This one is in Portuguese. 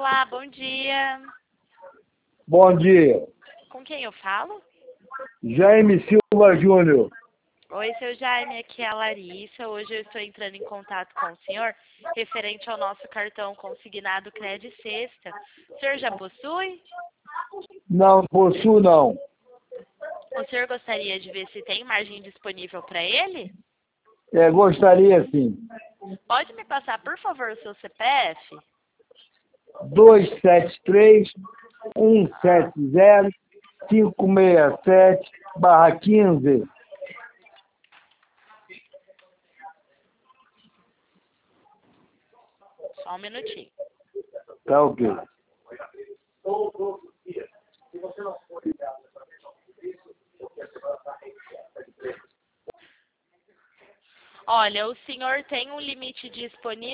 Olá, bom dia. Bom dia. Com quem eu falo? Jaime Silva Júnior. Oi, seu Jaime, aqui é a Larissa. Hoje eu estou entrando em contato com o senhor referente ao nosso cartão consignado Cred Sexta. O senhor já possui? Não possuo, não. O senhor gostaria de ver se tem margem disponível para ele? Gostaria, sim. Pode me passar, por favor, o seu CPF? 273-170-567/15. Só um minutinho. Tá ok. Olha, o senhor tem um limite disponível